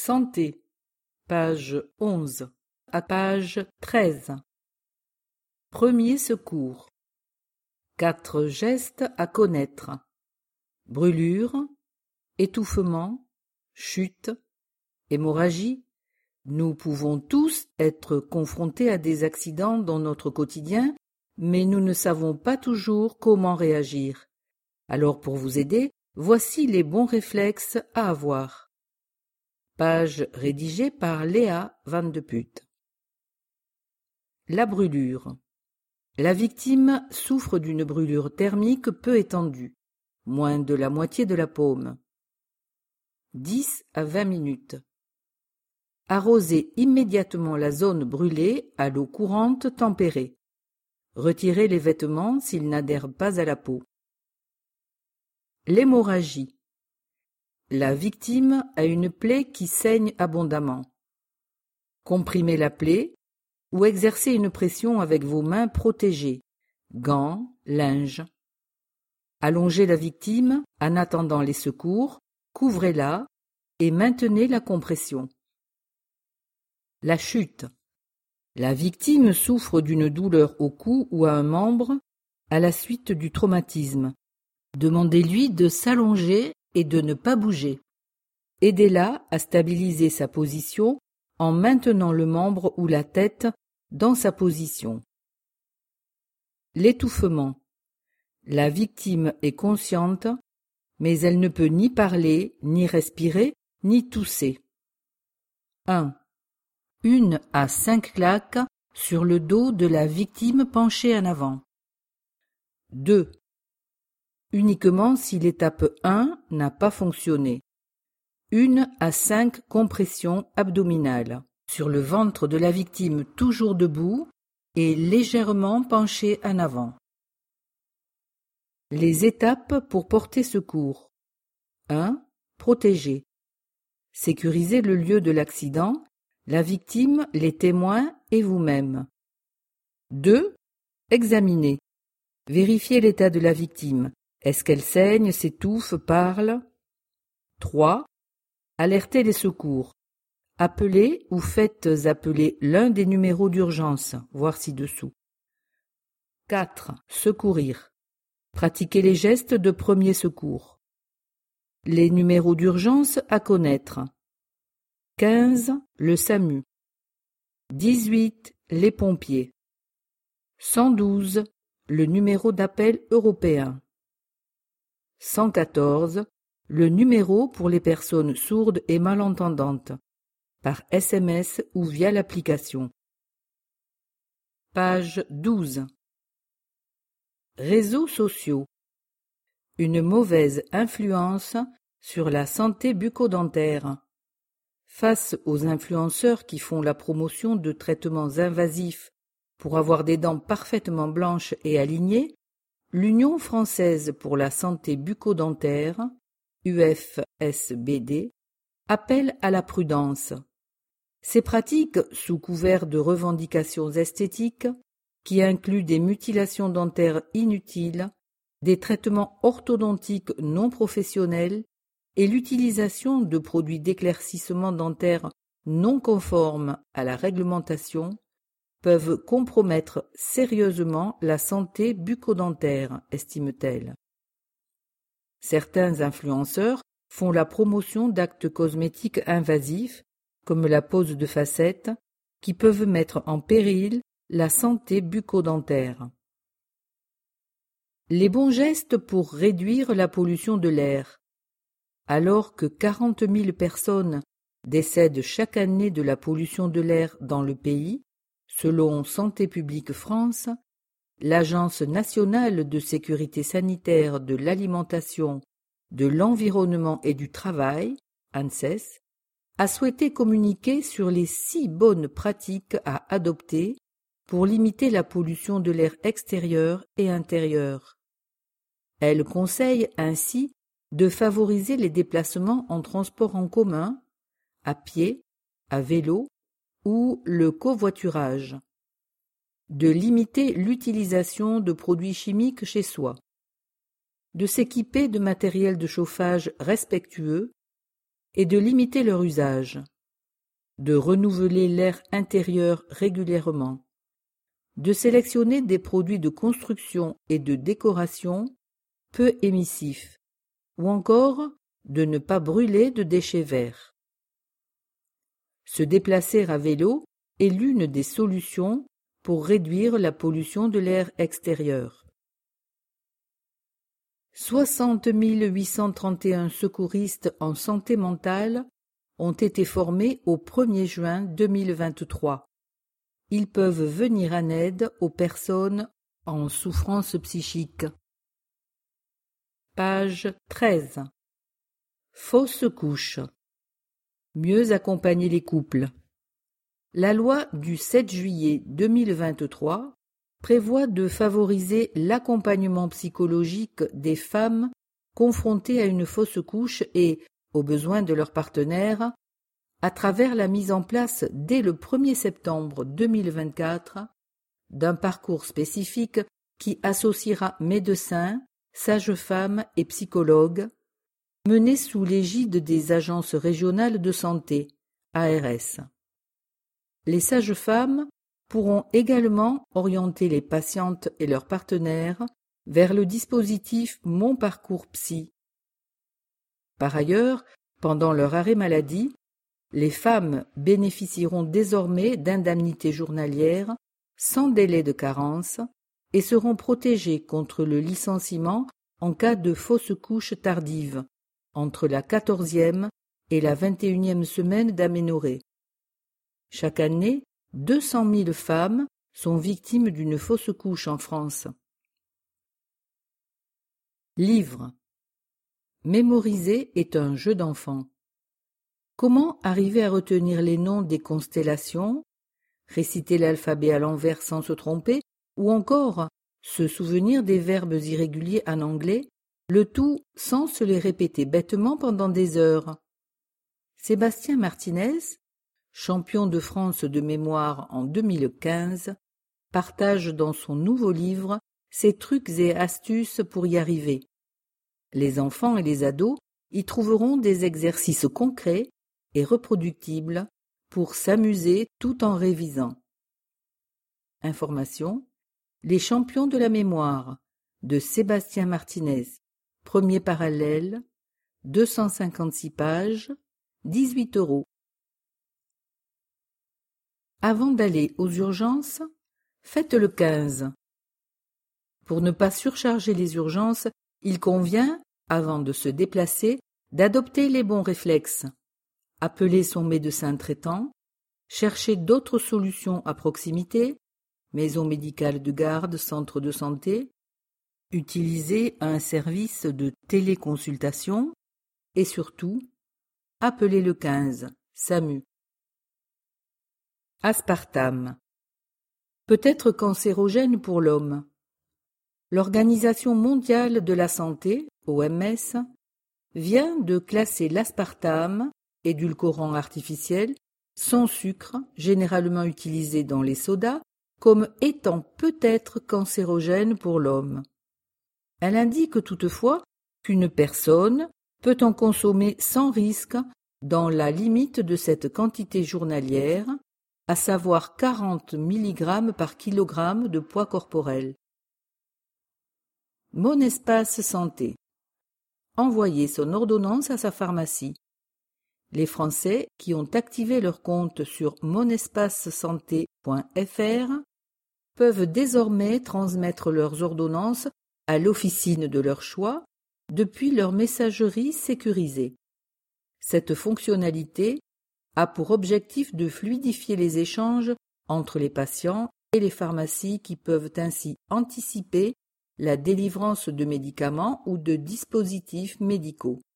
Santé, page 11 à page 13. Premier secours. 4 gestes à connaître. Brûlure, étouffement, chute, hémorragie. Nous pouvons tous être confrontés à des accidents dans notre quotidien, mais nous ne savons pas toujours comment réagir. Alors pour vous aider, voici les bons réflexes à avoir. Page rédigée par Léa Van de Putte. La brûlure. La victime souffre d'une brûlure thermique peu étendue, moins de la moitié de la paume. 10 à 20 minutes. Arrosez immédiatement la zone brûlée à l'eau courante tempérée. Retirez les vêtements s'ils n'adhèrent pas à la peau. L'hémorragie. La victime a une plaie qui saigne abondamment. Comprimez la plaie ou exercez une pression avec vos mains protégées, gants, linge. Allongez la victime en attendant les secours, couvrez-la et maintenez la compression. La chute. La victime souffre d'une douleur au cou ou à un membre à la suite du traumatisme. Demandez-lui de s'allonger et de ne pas bouger. Aidez-la à stabiliser sa position en maintenant le membre ou la tête dans sa position. L'étouffement. La victime est consciente, mais elle ne peut ni parler, ni respirer, ni tousser. 1. 1 à 5 claques sur le dos de la victime penchée en avant. 2. Uniquement si l'étape 1 n'a pas fonctionné. 1 à 5 compressions abdominales sur le ventre de la victime toujours debout et légèrement penché en avant. Les étapes pour porter secours. 1. Protéger. Sécuriser le lieu de l'accident, la victime, les témoins et vous-même. 2. Examiner. Vérifier l'état de la victime. Est-ce qu'elle saigne, s'étouffe, parle? 3. Alerter les secours. Appelez ou faites appeler l'un des numéros d'urgence, voir ci-dessous. 4. Secourir. Pratiquer les gestes de premier secours. Les numéros d'urgence à connaître. 15. Le SAMU. 18. Les pompiers. 112. Le numéro d'appel européen. 114. Le numéro pour les personnes sourdes et malentendantes, par SMS ou via l'application. Page 12. Réseaux sociaux. Une mauvaise influence sur la santé bucco-dentaire. Face aux influenceurs qui font la promotion de traitements invasifs pour avoir des dents parfaitement blanches et alignées, l'Union française pour la santé bucco-dentaire, UFSBD, appelle à la prudence. Ces pratiques, sous couvert de revendications esthétiques, qui incluent des mutilations dentaires inutiles, des traitements orthodontiques non professionnels et l'utilisation de produits d'éclaircissement dentaire non conformes à la réglementation, peuvent compromettre sérieusement la santé bucco-dentaire, estime-t-elle. Certains influenceurs font la promotion d'actes cosmétiques invasifs, comme la pose de facettes, qui peuvent mettre en péril la santé bucco-dentaire. Les bons gestes pour réduire la pollution de l'air. Alors que 40 000 personnes décèdent chaque année de la pollution de l'air dans le pays, selon Santé publique France, l'Agence nationale de sécurité sanitaire de l'alimentation, de l'environnement et du travail, ANSES, a souhaité communiquer sur les 6 bonnes pratiques à adopter pour limiter la pollution de l'air extérieur et intérieur. Elle conseille ainsi de favoriser les déplacements en transport en commun, à pied, à vélo ou le covoiturage, de limiter l'utilisation de produits chimiques chez soi, de s'équiper de matériel de chauffage respectueux et de limiter leur usage. de renouveler l'air intérieur régulièrement, de sélectionner des produits de construction et de décoration peu émissifs, ou encore de ne pas brûler de déchets verts. Se déplacer à vélo est l'une des solutions pour réduire la pollution de l'air extérieur. 60 831 secouristes en santé mentale ont été formés au 1er juin 2023. Ils peuvent venir en aide aux personnes en souffrance psychique. Page 13. Fausse couche. Mieux accompagner les couples. La loi du 7 juillet 2023 prévoit de favoriser l'accompagnement psychologique des femmes confrontées à une fausse couche et aux besoins de leur partenaire à travers la mise en place dès le 1er septembre 2024 d'un parcours spécifique qui associera médecins, sages-femmes et psychologues, mené sous l'égide des agences régionales de santé, ARS. Les sages-femmes pourront également orienter les patientes et leurs partenaires vers le dispositif Mon Parcours Psy. Par ailleurs, pendant leur arrêt maladie, les femmes bénéficieront désormais d'indemnités journalières sans délai de carence et seront protégées contre le licenciement en cas de fausse couche tardive, entre la 14e et la 21e semaine d'aménorrhée. Chaque année, 200 000 femmes sont victimes d'une fausse couche en France. Livre. Mémoriser est un jeu d'enfant. Comment arriver à retenir les noms des constellations, réciter l'alphabet à l'envers sans se tromper, ou encore se souvenir des verbes irréguliers en anglais, le tout sans se les répéter bêtement pendant des heures. Sébastien Martinez, champion de France de mémoire en 2015, partage dans son nouveau livre ses trucs et astuces pour y arriver. Les enfants et les ados y trouveront des exercices concrets et reproductibles pour s'amuser tout en révisant. Information: Les champions de la mémoire de Sébastien Martinez, premier parallèle, 256 pages, 18 €. Avant d'aller aux urgences, faites le 15. Pour ne pas surcharger les urgences, il convient, avant de se déplacer, d'adopter les bons réflexes. Appeler son médecin traitant, chercher d'autres solutions à proximité, maison médicale de garde, centre de santé, utiliser un service de téléconsultation et surtout, appeler le 15, SAMU. Aspartame. Peut être cancérogène pour l'homme. L'Organisation mondiale de la santé, OMS, vient de classer l'aspartame, édulcorant artificiel, sans sucre, généralement utilisé dans les sodas, comme étant peut-être cancérogène pour l'homme. Elle indique toutefois qu'une personne peut en consommer sans risque dans la limite de cette quantité journalière, à savoir 40 mg par kilogramme de poids corporel. Mon espace santé. Envoyer son ordonnance à sa pharmacie. Les Français qui ont activé leur compte sur monespacesanté.fr peuvent désormais transmettre leurs ordonnances à l'officine de leur choix depuis leur messagerie sécurisée. Cette fonctionnalité a pour objectif de fluidifier les échanges entre les patients et les pharmacies qui peuvent ainsi anticiper la délivrance de médicaments ou de dispositifs médicaux.